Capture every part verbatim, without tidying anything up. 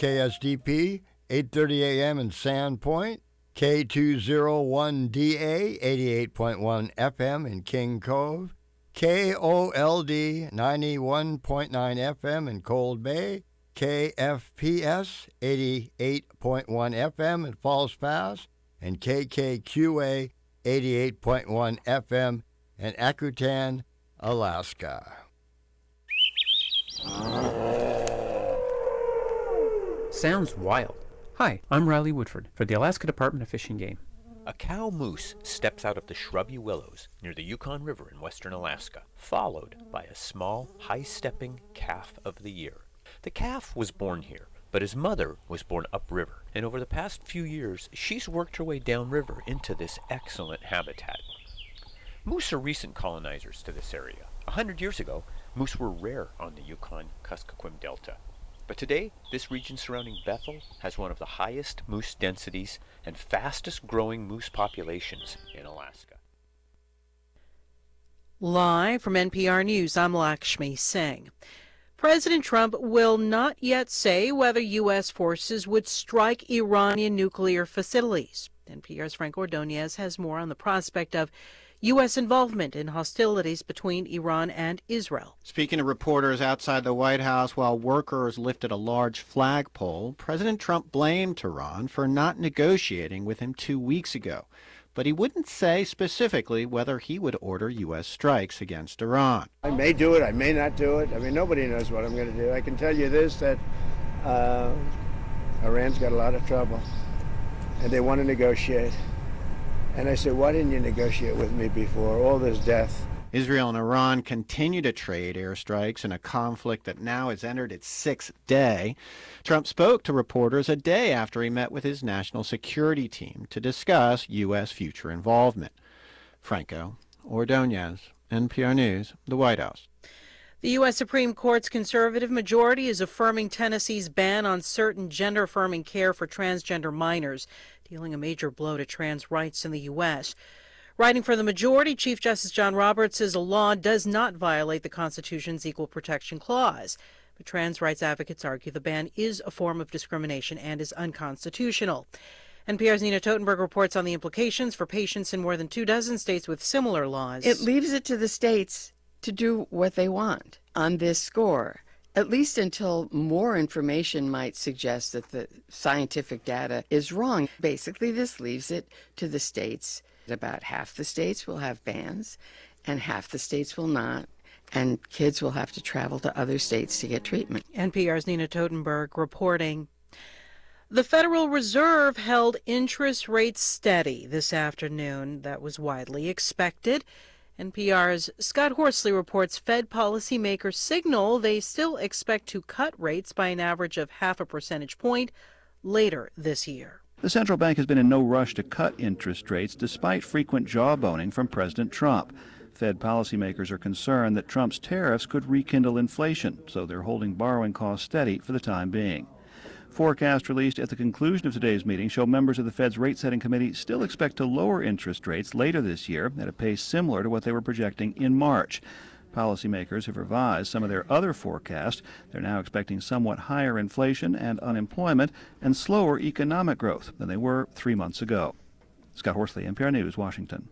K S D P, eight thirty A M in Sandpoint, K two oh one D A, eighty-eight point one F M in King Cove, K O L D, ninety-one point nine F M in Cold Bay, K F P S, eighty-eight point one F M in Falls Pass, and K K Q A, eighty-eight point one F M in Akutan, Alaska. Sounds wild. Hi, I'm Riley Woodford for the Alaska Department of Fish and Game. A cow moose steps out of the shrubby willows near the Yukon River in western Alaska, followed by a small, high-stepping calf of the year. The calf was born here, but his mother was born upriver, and over the past few years, she's worked her way downriver into this excellent habitat. Moose are recent colonizers to this area. A hundred years ago, moose were rare on the Yukon-Kuskokwim Delta. But today, this region surrounding Bethel has one of the highest moose densities and fastest growing moose populations in Alaska. Live from N P R News, I'm Lakshmi Singh. President Trump will not yet say whether U S forces would strike Iranian nuclear facilities. N P R's Frank Ordonez has more on the prospect of U S involvement in hostilities between Iran and Israel. Speaking to reporters outside the White House while workers lifted a large flagpole, President Trump blamed Tehran for not negotiating with him two weeks ago. But he wouldn't say specifically whether he would order U S strikes against Iran. I may do it, I may not do it. I mean, nobody knows what I'm going to do. I can tell you this, that uh, Iran's got a lot of trouble, and they want to negotiate. And I said, why didn't you negotiate with me before all this death? Israel and Iran continue to trade airstrikes in a conflict that now has entered its sixth day. Trump spoke to reporters a day after he met with his national security team to discuss U S future involvement. Franco Ordonez, N P R News, the White House. The U S Supreme Court's conservative majority is affirming Tennessee's ban on certain gender-affirming care for transgender minors, dealing a major blow to trans rights in the U S. Writing for the majority, Chief Justice John Roberts says a law does not violate the Constitution's Equal Protection Clause. But trans rights advocates argue the ban is a form of discrimination and is unconstitutional. N P R's Nina Totenberg reports on the implications for patients in more than two dozen states with similar laws. It leaves it to the states to do what they want on this score, at least until more information might suggest that the scientific data is wrong. Basically, this leaves it to the states. About half the states will have bans, and half the states will not, and kids will have to travel to other states to get treatment. N P R's Nina Totenberg reporting. The Federal Reserve held interest rates steady this afternoon. That was widely expected. N P R's Scott Horsley reports Fed policymakers signal they still expect to cut rates by an average of half a percentage point later this year. The central bank has been in no rush to cut interest rates despite frequent jawboning from President Trump. Fed policymakers are concerned that Trump's tariffs could rekindle inflation, so they're holding borrowing costs steady for the time being. Forecasts released at the conclusion of today's meeting show members of the Fed's rate-setting committee still expect to lower interest rates later this year at a pace similar to what they were projecting in March. Policymakers have revised some of their other forecasts. They're now expecting somewhat higher inflation and unemployment and slower economic growth than they were three months ago. Scott Horsley, N P R News, Washington.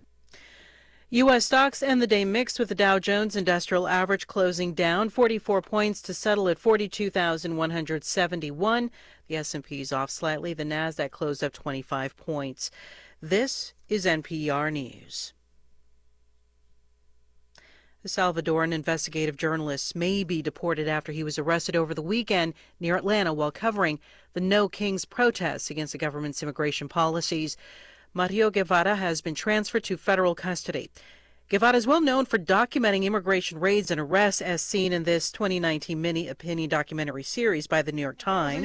U S stocks end the day mixed, with the Dow Jones Industrial Average closing down forty-four points to settle at forty-two thousand one hundred seventy-one. The S and P's off slightly. The Nasdaq closed up twenty-five points. This is N P R News. The Salvadoran investigative journalist may be deported after he was arrested over the weekend near Atlanta while covering the No Kings protests against the government's immigration policies. Mario Guevara has been transferred to federal custody. Guevara is well known for documenting immigration raids and arrests, as seen in this twenty nineteen mini-opinion documentary series by the New York Times.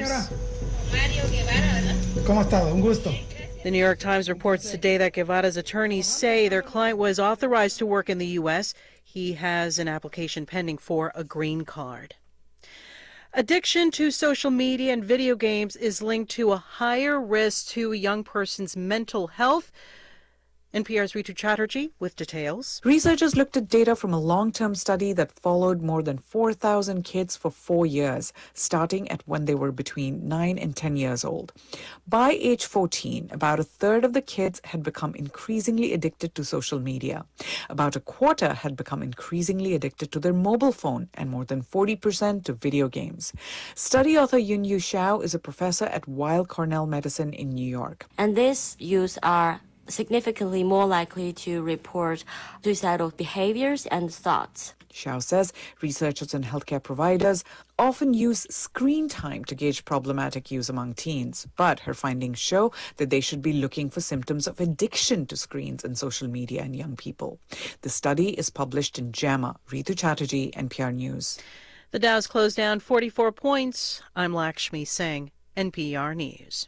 The New York Times reports today that Guevara's attorneys say their client was authorized to work in the U S. He has an application pending for a green card. Addiction to social media and video games is linked to a higher risk to a young person's mental health. N P R's Ritu Chatterjee with details. Researchers looked at data from a long-term study that followed more than four thousand kids for four years, starting at when they were between nine and ten years old. By age fourteen, about a third of the kids had become increasingly addicted to social media. About a quarter had become increasingly addicted to their mobile phone, and more than forty percent to video games. Study author Yunyu Xiao is a professor at Weill Cornell Medicine in New York. And these youths are significantly more likely to report suicidal behaviors and thoughts. Xiao says researchers and healthcare providers often use screen time to gauge problematic use among teens, but her findings show that they should be looking for symptoms of addiction to screens and social media in young people. The study is published in JAMA. Ritu Chatterjee, N P R News. The Dow's closed down forty-four points. I'm Lakshmi Singh, N P R News.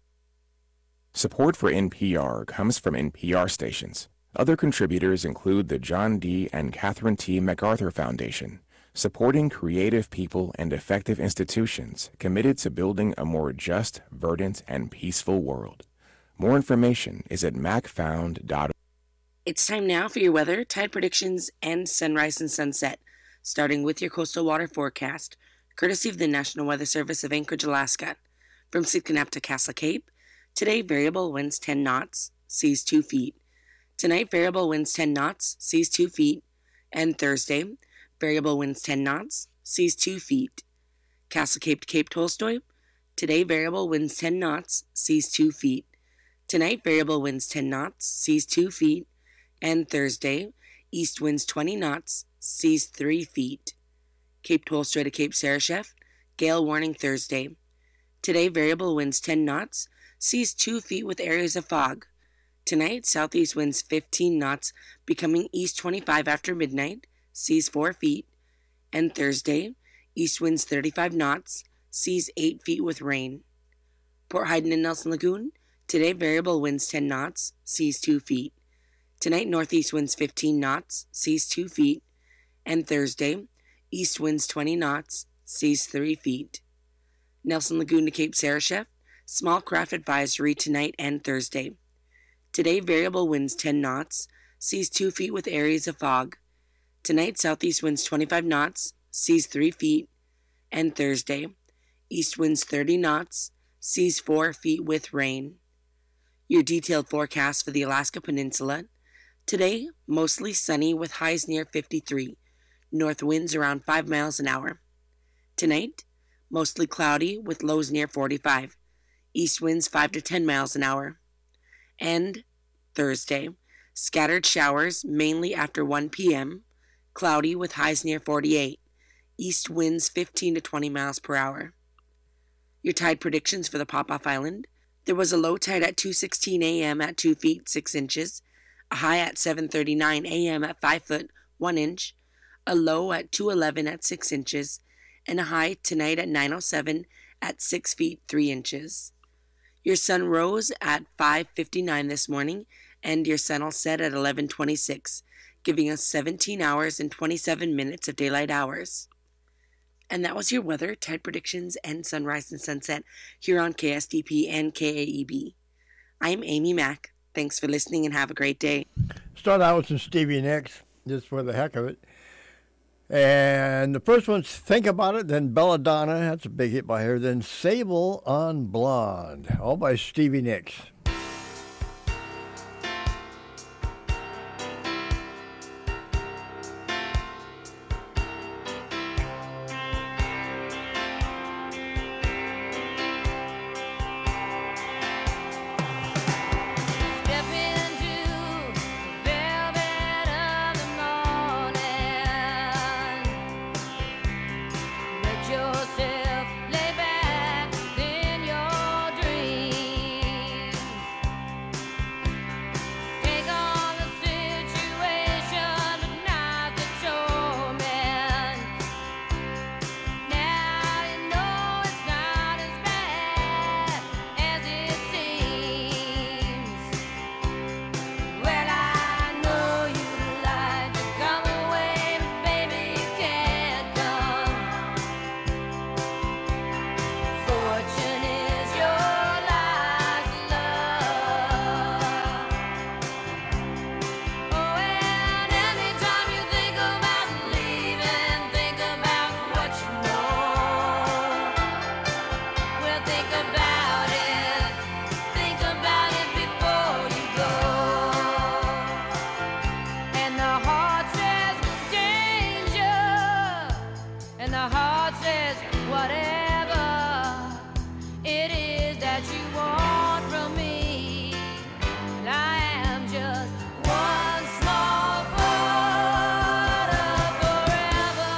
Support for N P R comes from N P R stations. Other contributors include the John D. and Catherine T. MacArthur Foundation, supporting creative people and effective institutions committed to building a more just, verdant, and peaceful world. More information is at mac found dot org. It's time now for your weather, tide predictions, and sunrise and sunset, starting with your coastal water forecast, courtesy of the National Weather Service of Anchorage, Alaska. From Sitkinnap to Castle Cape, today variable winds ten knots, seas two feet. Tonight variable winds ten knots, seas two feet. And Thursday, variable winds ten knots, seas two feet. Castle Cape to Cape Tolstoy, today variable winds ten knots, seas two feet. Tonight variable winds ten knots, seas two feet. And Thursday, east winds twenty knots, seas three feet. Cape Tolstoy to Cape Sarashef, gale warning Thursday. Today variable winds ten knots, seas two feet with areas of fog. Tonight, southeast winds fifteen knots, becoming east twenty-five after midnight, seas four feet. And Thursday, east winds thirty-five knots, seas eight feet with rain. Port Hayden and Nelson Lagoon, today variable winds ten knots, seas two feet. Tonight, northeast winds fifteen knots, seas two feet. And Thursday, east winds twenty knots, seas three feet. Nelson Lagoon to Cape Sarashef, small craft advisory tonight and Thursday. Today, variable winds ten knots, seas two feet with areas of fog. Tonight, southeast winds twenty-five knots, seas three feet. And Thursday, east winds thirty knots, seas four feet with rain. Your detailed forecast for the Alaska Peninsula. Today, mostly sunny with highs near fifty-three. North winds around five miles an hour. Tonight, mostly cloudy with lows near forty-five. East winds five to ten miles an hour. And Thursday, scattered showers mainly after one p.m., cloudy with highs near forty-eight. East winds fifteen to twenty miles per hour. Your tide predictions for the Pop-Off Island. There was a low tide at two sixteen a.m. at two feet six inches, a high at seven thirty-nine a.m. at five foot one inch, a low at two eleven at six inches, and a high tonight at nine oh seven at six feet three inches. Your sun rose at five fifty-nine this morning, and your sun will set at eleven twenty-six, giving us seventeen hours and twenty-seven minutes of daylight hours. And that was your weather, tide predictions, and sunrise and sunset here on K S D P and K A E B. I'm Amy Mack. Thanks for listening and have a great day. Start out with some Stevie Nicks, just for the heck of it. And the first one's Think About It, then Belladonna, that's a big hit by her, then Sable on Blonde, all by Stevie Nicks. Yourself lay back in your dreams. that you want from me. And I am just one small part of forever.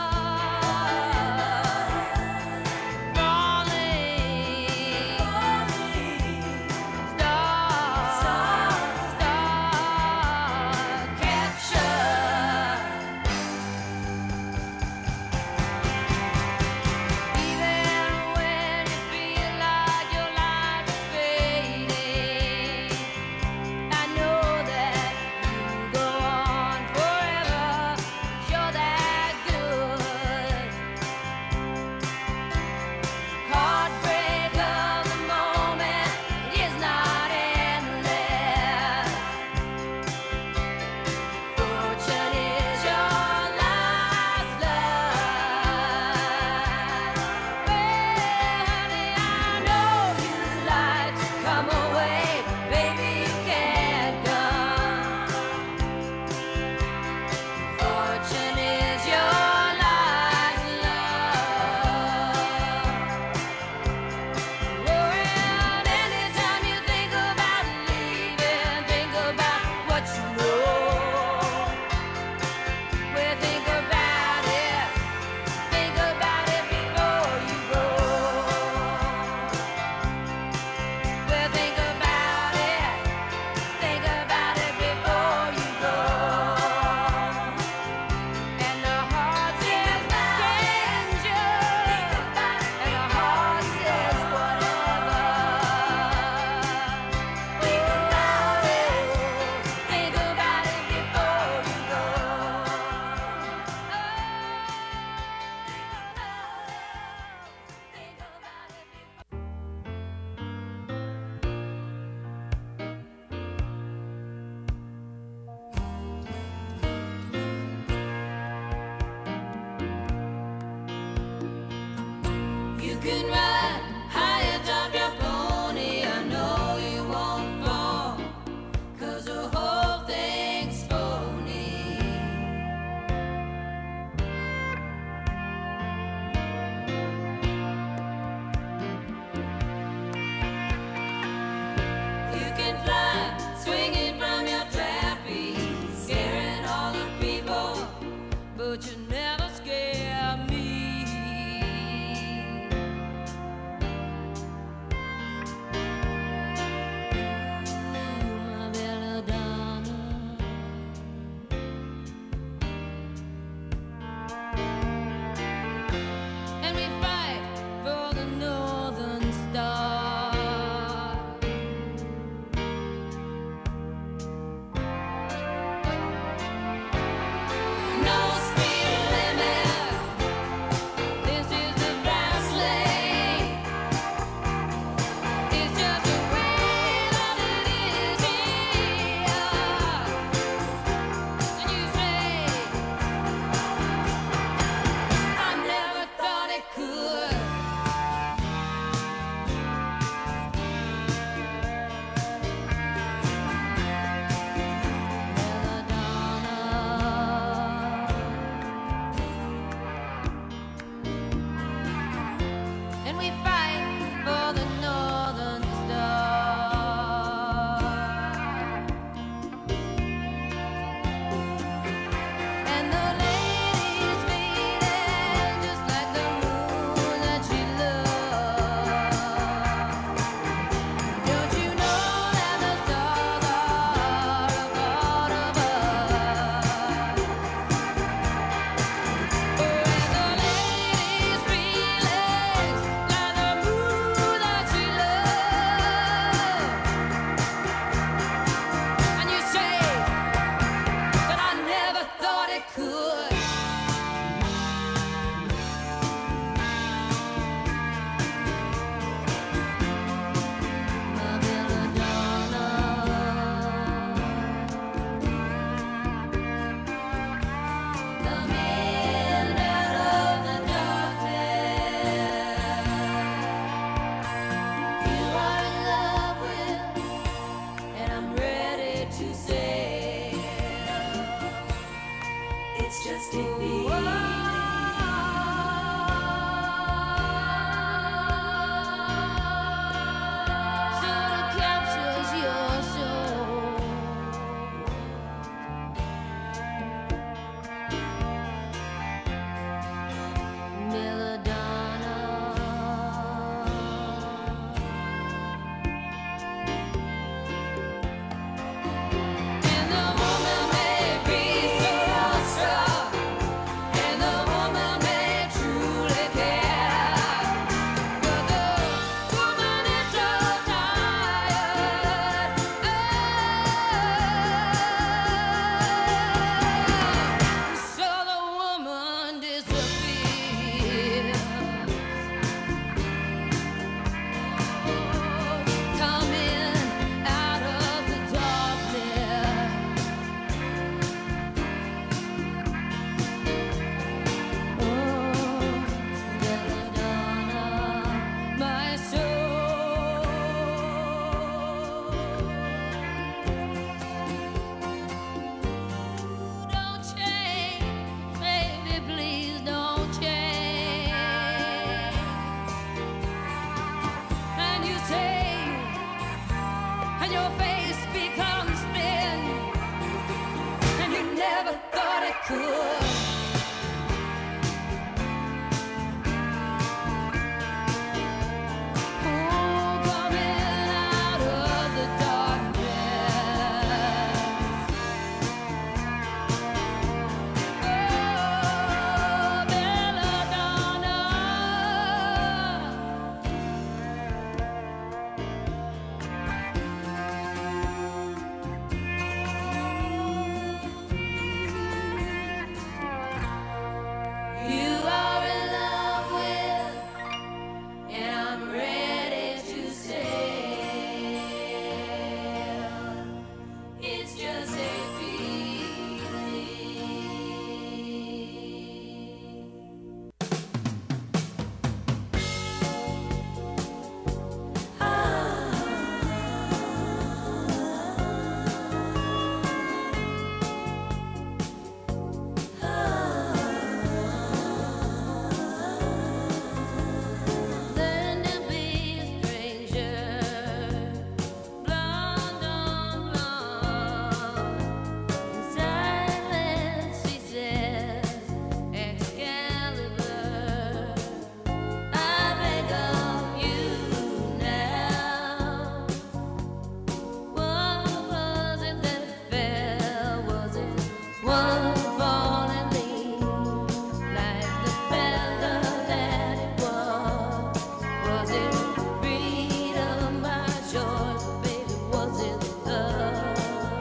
Falling, star, star, catcher. Even when you feel like your life is fading, I know that you go on forever. 'Cause you're that good. Heartbreak of the moment is not endless. Fortune is your last love. Well, honey, I know you like to come away. Baby, you can't come. Fortune is your last love. Well, anytime you think about leaving, think about what you know. Well, think about it. Think about it before you go. Well, think about it. Think about it before you go. And the heart says danger. And the heart says whatever. Think about it. Think about it before you go. You can ride high atop your pony. I know you won't fall, 'cause the whole thing's phony. You can fly, swinging from your trapeze, scaring all the people, but you never scare me. could. Oh, coming out of the darkness. Oh, belladonna. You are in love with, and I'm ready to sail. It's just a feeling. Learn to be a stranger, blonde on blonde. In silence, she says, Excalibur. I beg of you now. What was it that fell? Was it one falling leaf, like the feather that it was? Was it freedom by choice, baby? Was it love?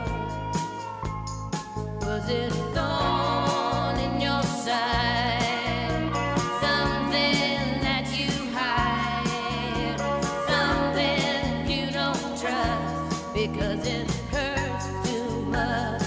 Was it a thorn in your side? Something that you hide, something you don't trust because it hurts too much.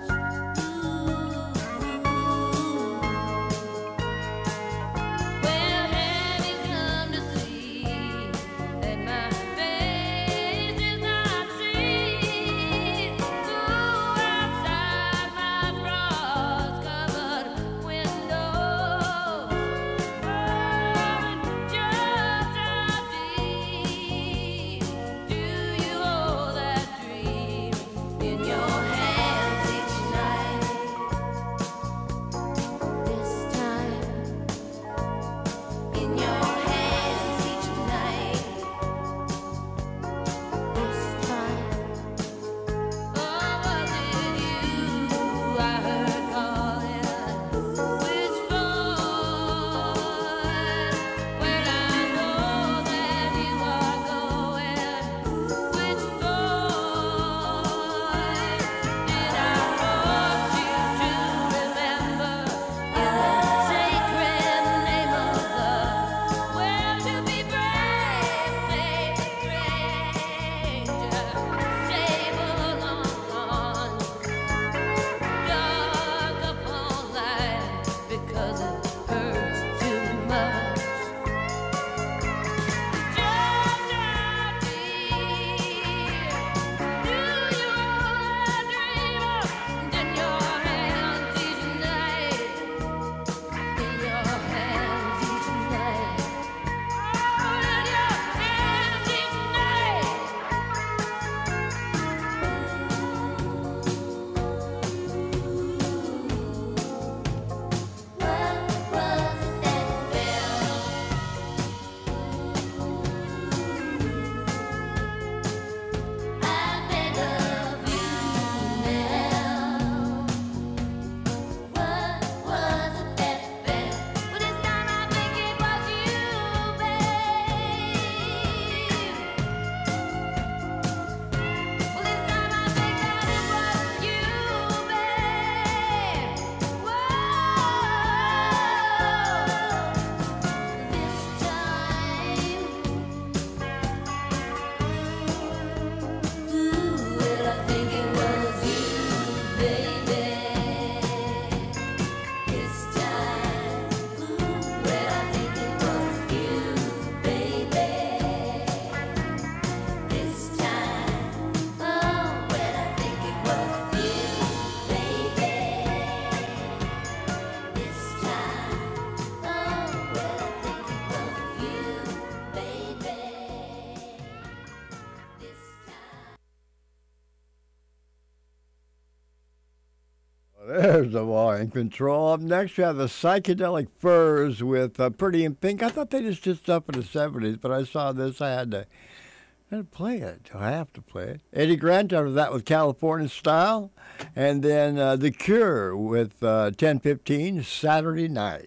Well, have you come to see that my face is not seen? Go outside my frost-covered windows. Oh, just how deep do you hold that dream There's the War in Control. Up next, we have the Psychedelic Furs with uh, Pretty in Pink. I thought they just did stuff in the seventies, but I saw this. I had to, I had to play it. I have to play it. Eddie Grant after that with California Style. And then uh, The Cure with uh, ten fifteen Saturday Night.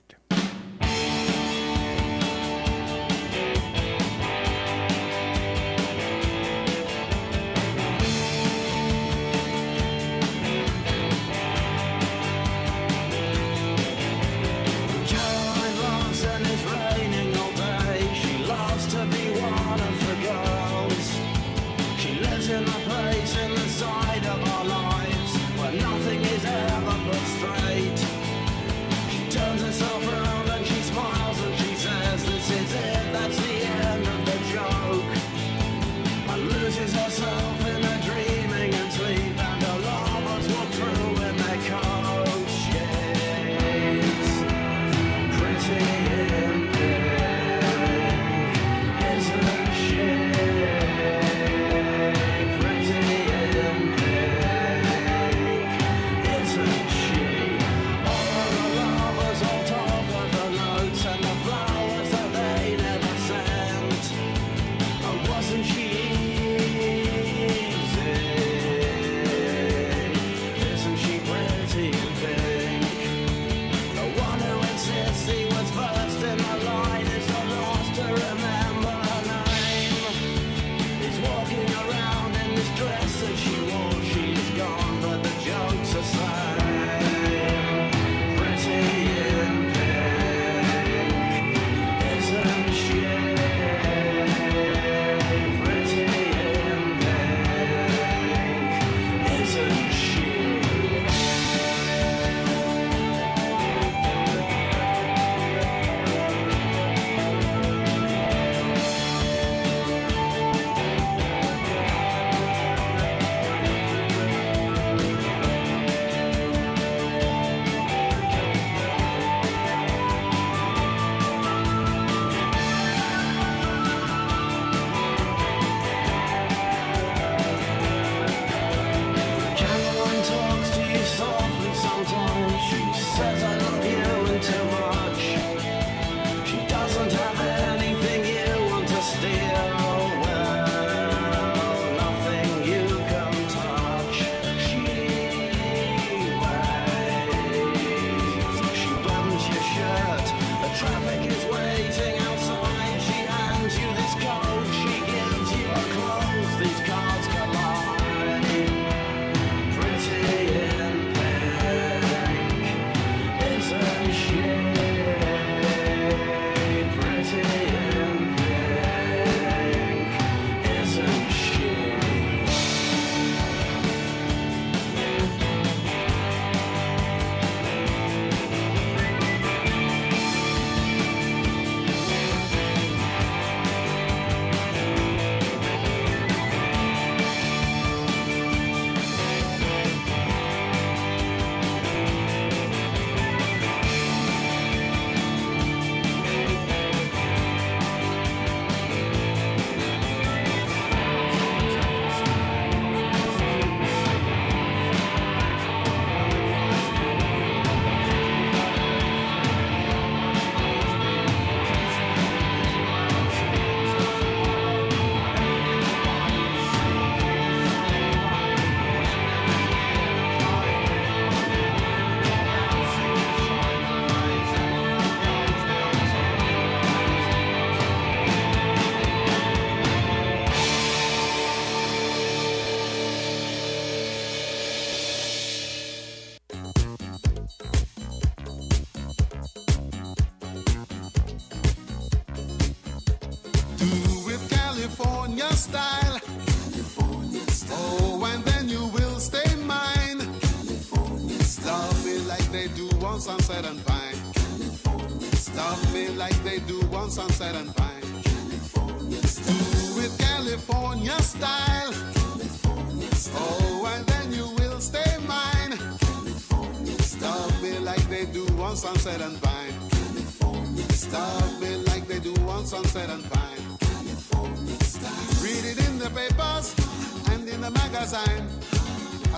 California style. California style. Oh, and then you will stay mine. California style. Love me like they do on Sunset and Pine. California style. Love me like they do on Sunset and Pine. California style. Do it California style. California style. Oh, and then you will stay mine. California style. Love me like they do on Sunset and Pine. California style. Love me like they do on Sunset and Pine. Read it in the papers and in the magazine. I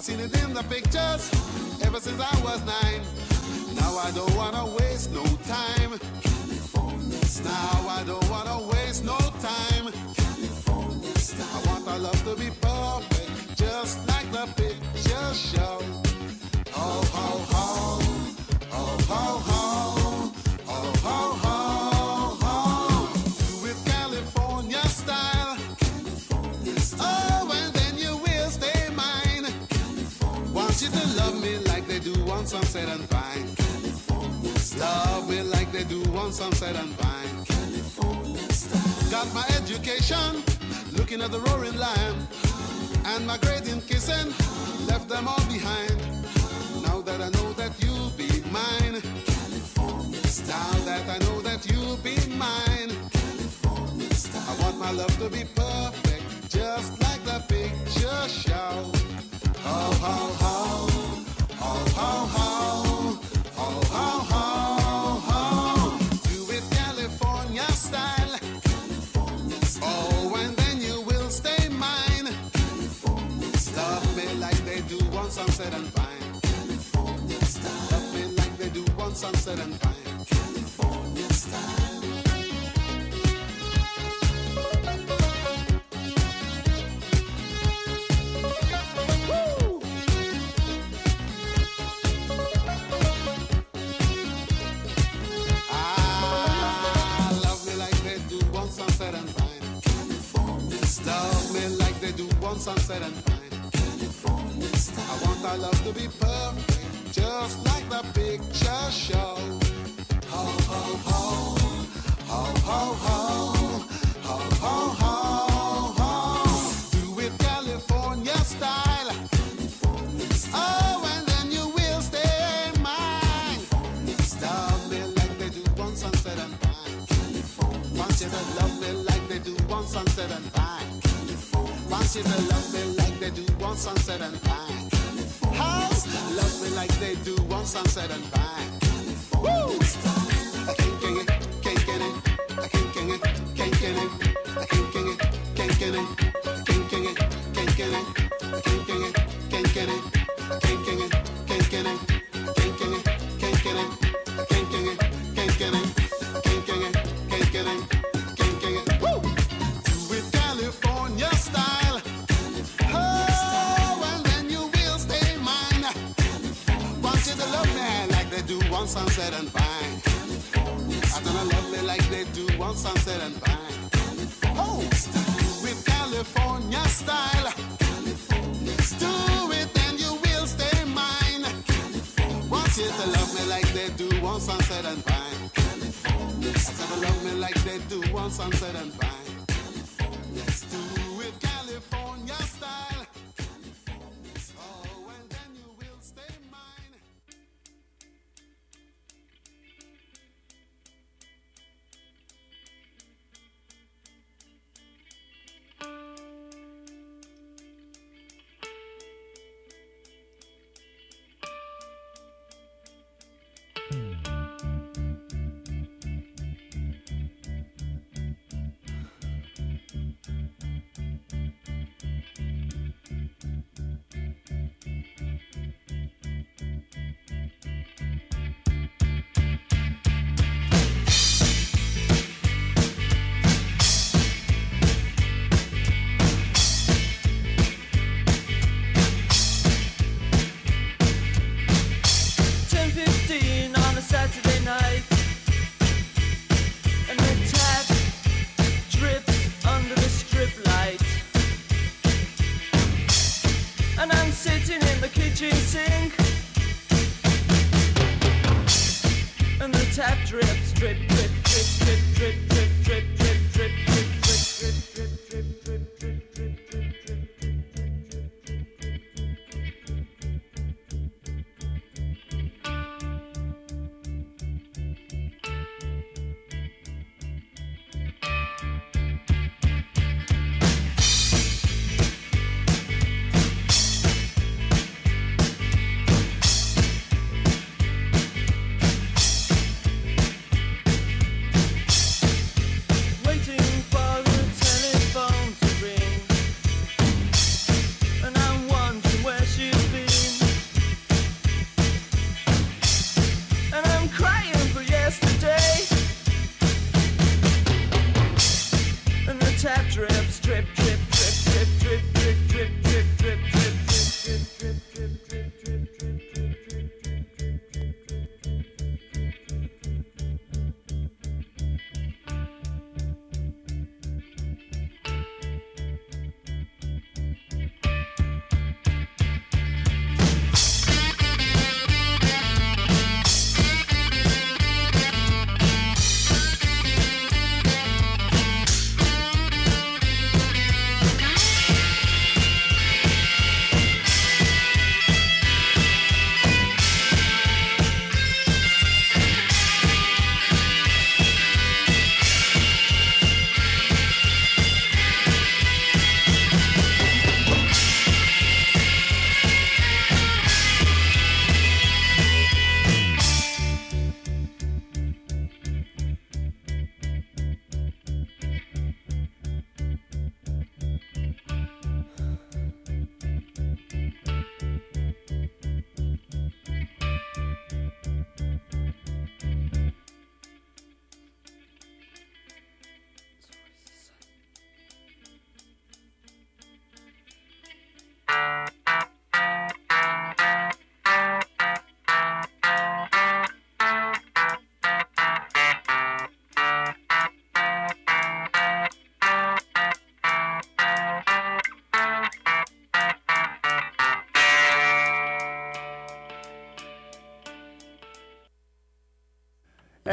seen it in the pictures ever since I was nine. Now I don't wanna waste no time. California style. Now I don't wanna waste no time. California style. I want our love to be perfect, just like the picture show. Ho ho ho, ho ho ho, ho ho ho ho. Do it California style. California style. Oh, and then you will stay mine. California want you to love me like they do on Sunset and Vine. California style. Love me like they do on Sunset and Vine. California style. Got my education, looking at the roaring lion, and my grade in kissing, left them all behind. Now that I know that you'll be mine, California style. Now that I know that you'll be mine, California style. I want my love to be perfect, just like the picture show. Ho ho ho, ho ho ho, ho ho ho ho. Do it California style, California style. Oh, and then you will stay mine, California style. Love me like they do on Sunset and Vine. Love me like they do on Sunset and Vine. California style. Woo! Ah, love me like they do on Sunset and Vine. California style. Love me like they do on Sunset and Vine. California style. I want our love to be perfect, just like the picture show. Ho ho ho, ho ho ho, ho ho ho ho. Do it California style. California style. Oh, and then you will stay mine. Love me like they do on Sunset and Vine. California. Want you to love me like they do on Sunset and Vine. California. Want you to love me like they do on Sunset and Vine. House, love me like they do on Sunset and Vine. Woo! I can't get it, can't get it, I can't get it, can't get it, I can't get it, can't get it, can't get it, can't get it, I can't get it, can't get it, I can't get it, can't get it, can't get it, can't get it, I can't get it, can't get it, can't get it, can't get it, can't get it. Woo! Do it California style. Oh, and then you will stay mine. Want you to love me like they do on Sunset and Vine. I don't love me like they do on Sunset and Vine. Oh, with California style. Do it and you will stay mine. Want you to love me like they do on Sunset and Vine. I don't love me like they do on Sunset and Vine. Do it California style. Oh, and then you will stay mine.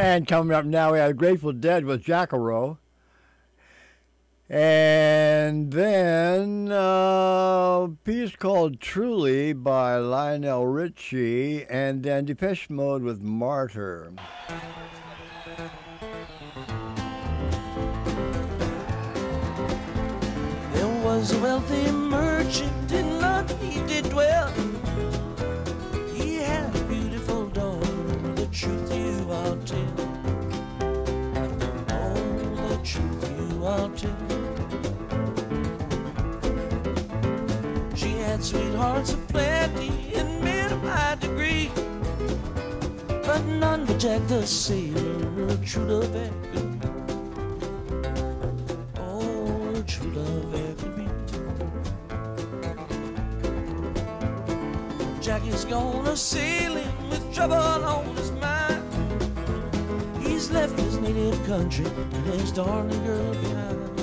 And coming up now, we have Grateful Dead with Jackalope. And then uh, a piece called Truly by Lionel Richie. And then Depeche Mode with Martyr. There was a wealthy merchant in London, he did dwell. He had a beautiful daughter, the truth you I'll tell. Oh, the truth you I'll tell. She had sweethearts aplenty and men of high degree, but none but Jack the sailor, her true love ever could be. Oh, her true love ever could be. Jack is gonna sailing with trouble on his mind. He's left his native country and his darling girl behind.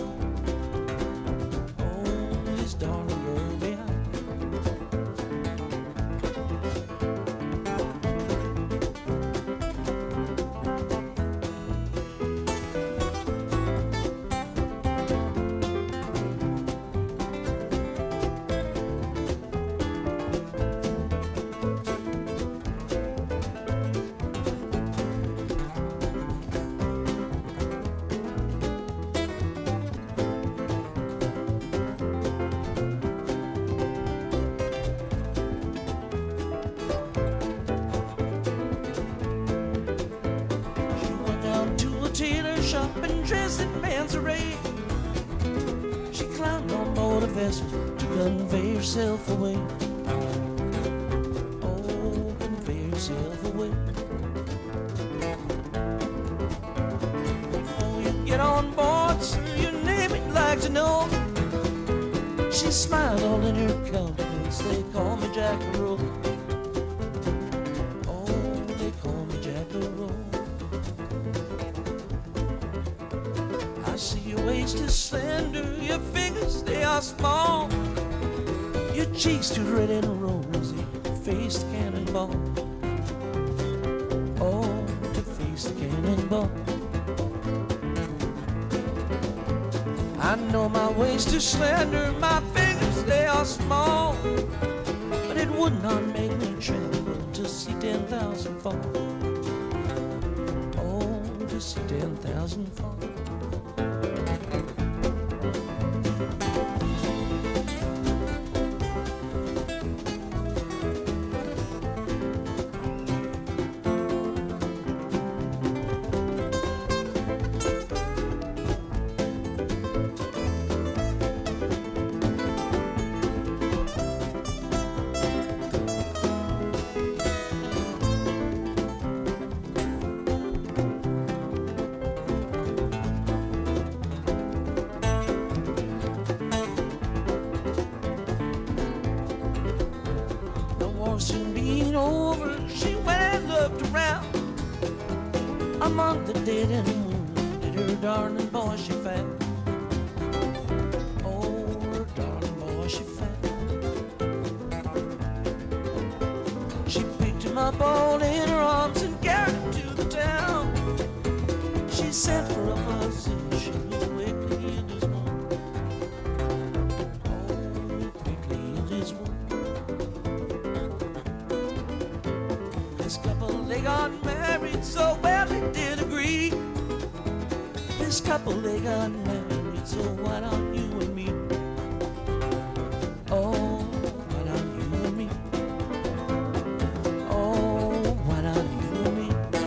Oh, his darling girl behind. To convey yourself away. Oh, convey yourself away. Before you get on board, sir, your name I'd like to know. She smiled all in her countenance. They call me Jackalope. Oh, they call me Jackalope. I see your waist is slender, your fingers they are small, your cheeks too red and rosy, to face the cannonball. Oh, to face the cannonball. I know my waist is slender, my fingers they are small, but it would not make me tremble to see ten thousand fall. Oh, to see ten thousand fall. Soon being over, she went and looked around. Among the dead and the wounded, her darling boy she found. Oh, her darling boy she found. She picked him up all in her arms and carried him to the town. She sent for a physician who quickly healed his wound. Oh, quickly healed his wound. This couple, they got married so well they did agree. This couple, they got married, so why don't you and me? Oh, why don't you and me? Oh, why don't you and me?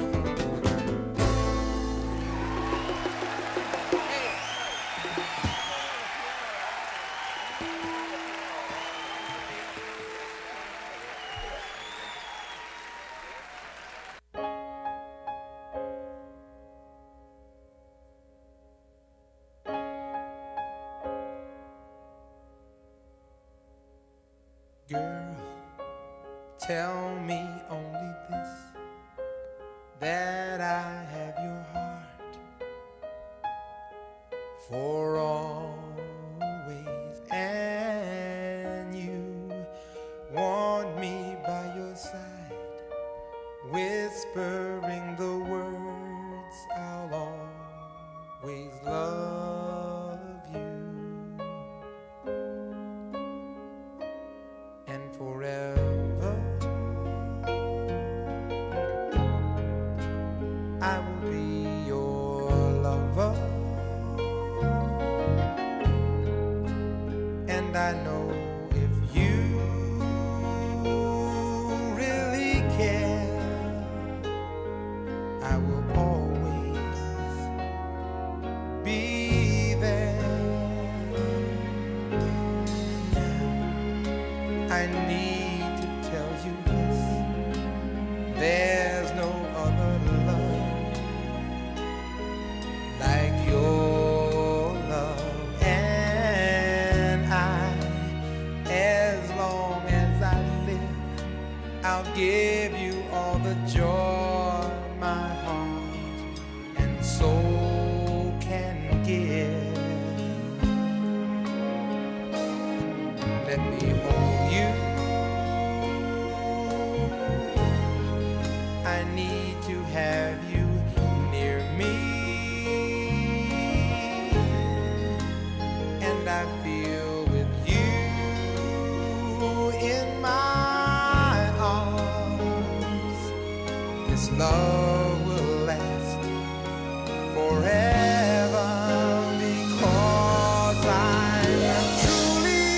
Girl, tell me only this, that I have your heart for always, and you want me by your side, whispering the word And I know if you really care, I will always be there. Now I need to tell you this: there's no other love like your love, and I, as long as I live, I'll give you all the joy my heart and soul can give. Let me hold you. I need to have you near me, and I feel with you in my arms, this love will last forever, because I'm truly,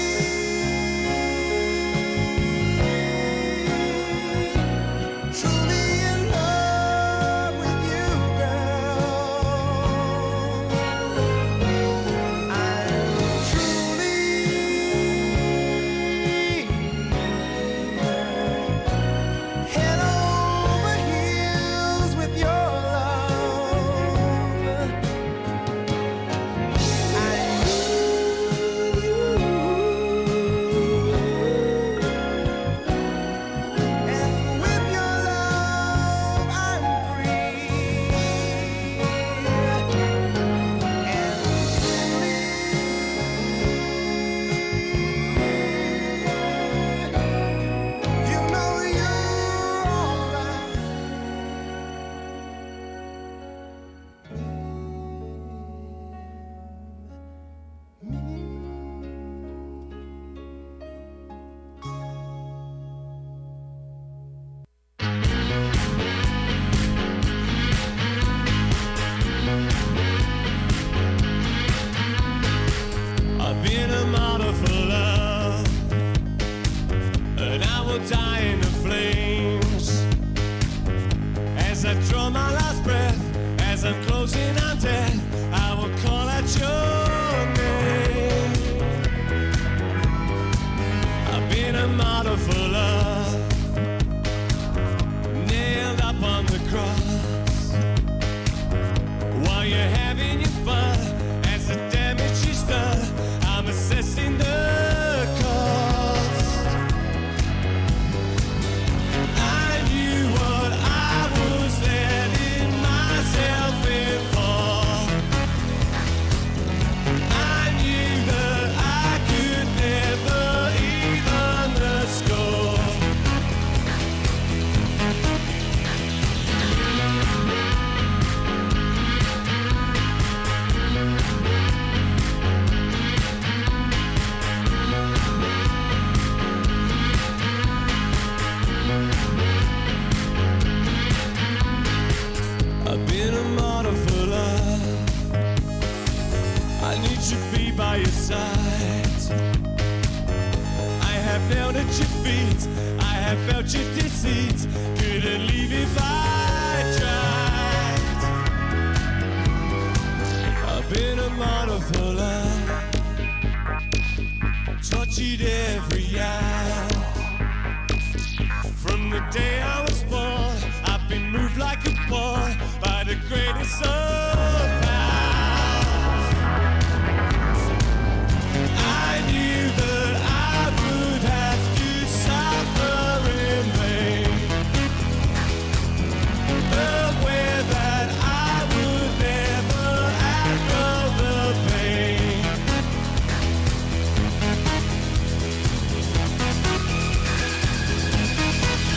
truly in love with you, girl. I'm truly head over heels with your love. I need you, and with your love I'm free, and truly, you know you're alright. I've been a martyr for love, and I will die in the flames as I draw my last breath, as I'm closing on death. I will call out your name. I've been a martyr for love, nailed up on the cross, while you're having your fun as the damage is done. I'm assessing the cost. I knew what I was letting myself in for. I knew that I could never even the score. I've been a martyr for love. I need to be by your side. I have knelt at your feet. I have felt your deceit. Couldn't leave if I tried. I've been a martyr for love. Tortured every hour. From the day I was born, I've been moved like a pawn by the greatest of powers. I knew that I would have to suffer in vain, aware that I would never outgrow the pain.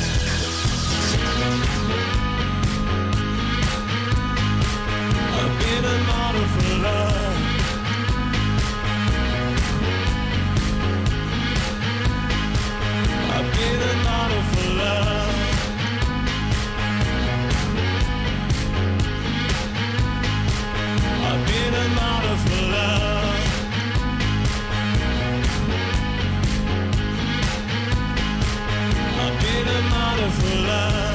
I've been love.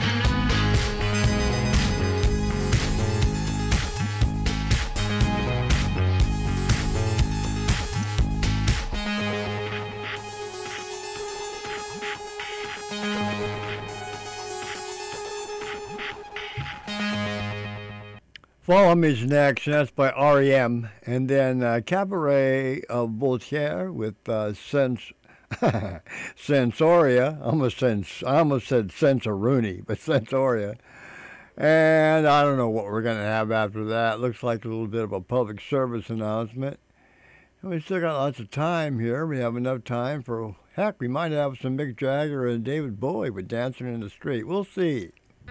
Follow Me's next, and that's by R E M. And then uh, Cabaret of Voltaire with uh, Sens- Sensoria. I almost, sens- I almost said Sensoruni, but Sensoria. And I don't know what we're going to have after that. Looks like a little bit of a public service announcement. And we still got lots of time here. We have enough time for, heck, we might have some Mick Jagger and David Bowie with Dancing in the Street. We'll see.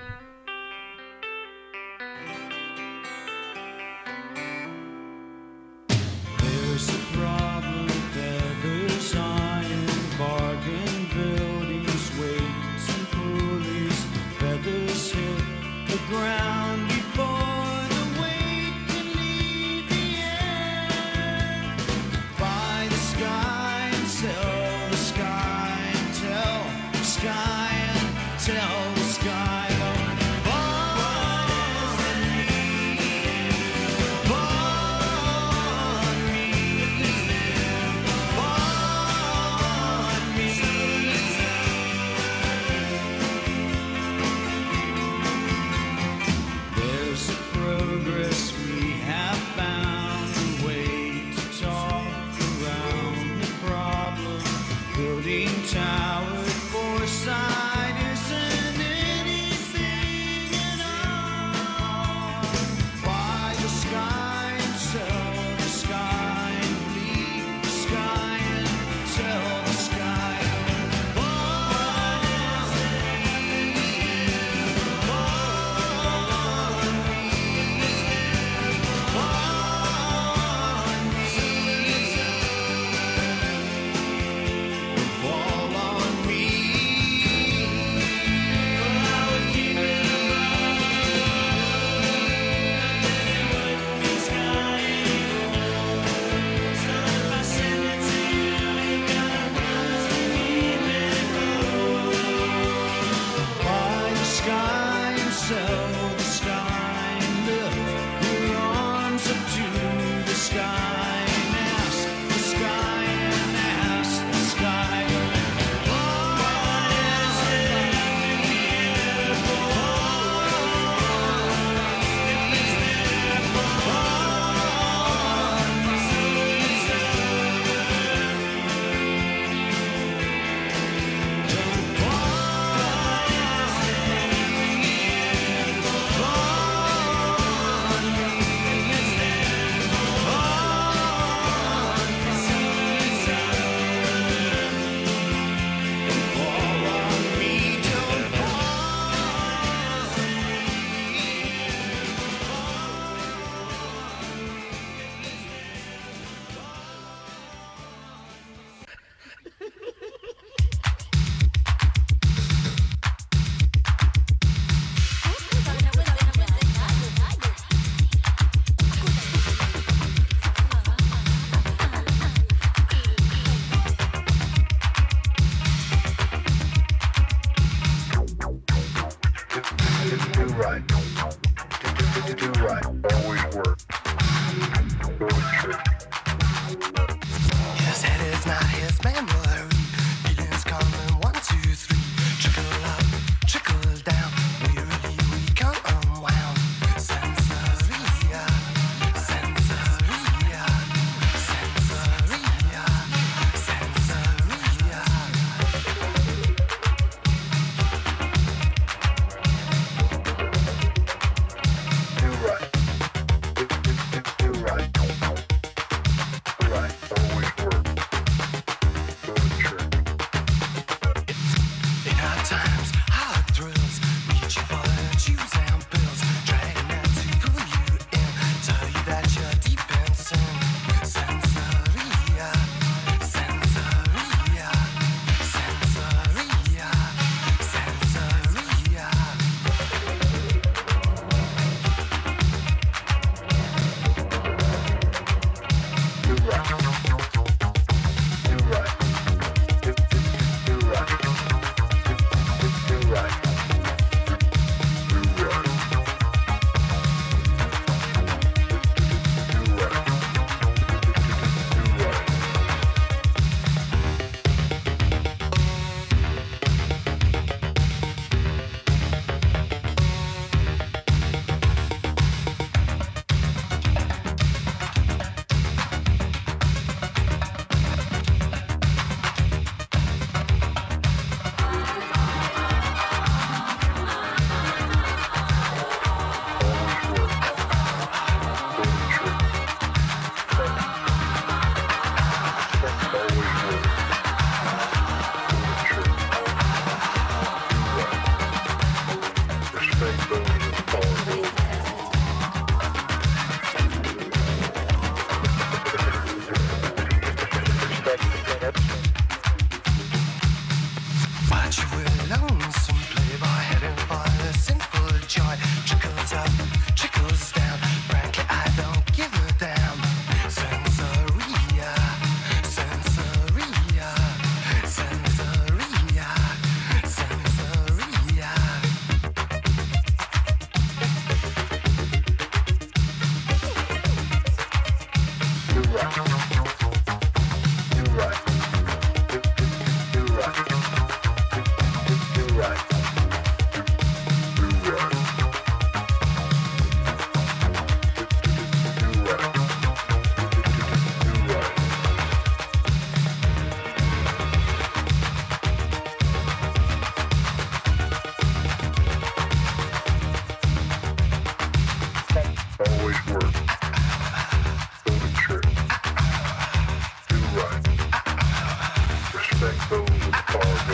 There's a problem, feathers, iron, bargain buildings, weights and pulleys. Feathers hit the ground before the weight can leave the air. Buy the sky and sell the sky and tell the sky and tell the sky. Don't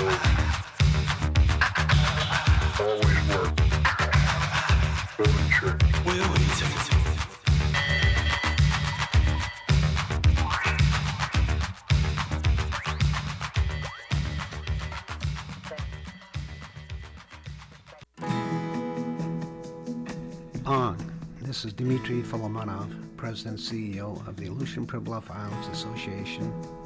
On. This is Dmitry Folomonov, President and C E O of the Aleutian Pribilof Islands Association.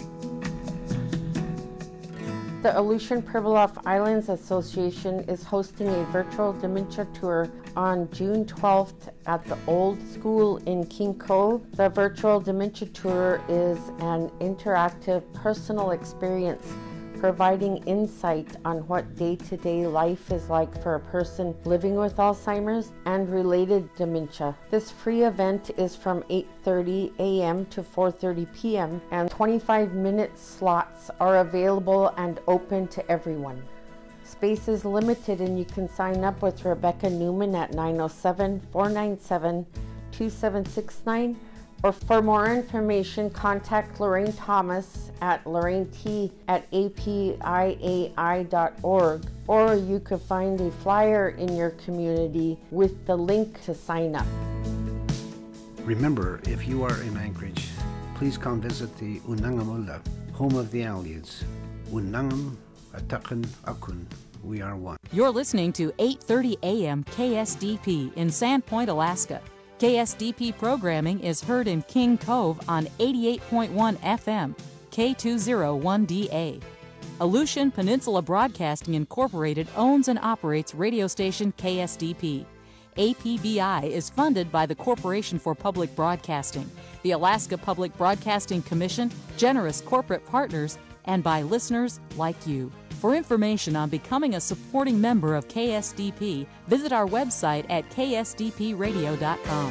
The Aleutian Pribilof Islands Association is hosting a virtual dementia tour on June twelfth at the Old School in King Cove. The virtual dementia tour is an interactive personal experience providing insight on what day-to-day life is like for a person living with Alzheimer's and related dementia. This free event is from eight thirty a m to four thirty p m and twenty-five minute slots are available and open to everyone. Space is limited and you can sign up with Rebecca Newman at nine oh seven, four nine seven, two seven six nine, or for more information contact Lorraine Thomas at lorraine t at a p i a i dot org, or you could find a flyer in your community with the link to sign up. Remember, if you are in Anchorage, please come visit the Unangamula, home of the Aleutians. Unangam, Atakan, Akun, we are one. You're listening to eight thirty a m K S D P in Sandpoint, Alaska. K S D P programming is heard in King Cove on eighty-eight point one F M, K two oh one D A. Aleutian Peninsula Broadcasting Incorporated owns and operates radio station K S D P. A P B I is funded by the Corporation for Public Broadcasting, the Alaska Public Broadcasting Commission, generous corporate partners, and by listeners like you. For information on becoming a supporting member of K S D P, visit our website at k s d p radio dot com.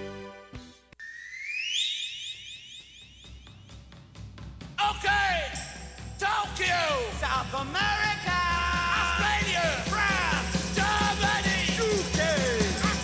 Okay, Tokyo, South America, Australia, France, Germany, U K,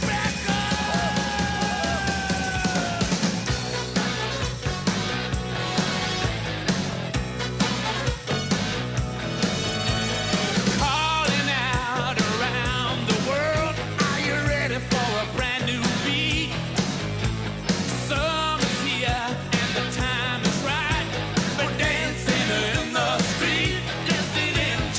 calling out around the world. Are you ready for a brand new beat? Summer's here and the time is right. We're dancing in the street, dancing in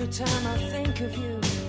Every time I think of you,